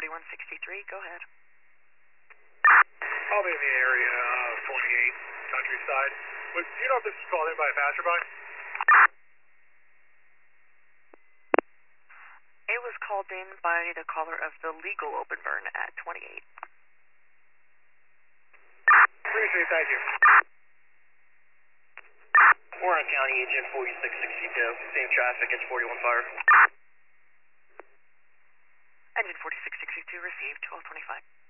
4163, go ahead. I'll be in the area of 28 Countryside. Do you know if this was called in by a passerby? It was called in by the caller of the legal open burn at 28. Appreciate it, thank you. Warren County Agent 4662, same traffic as 41 Fire. Engine 4662 received, 1225.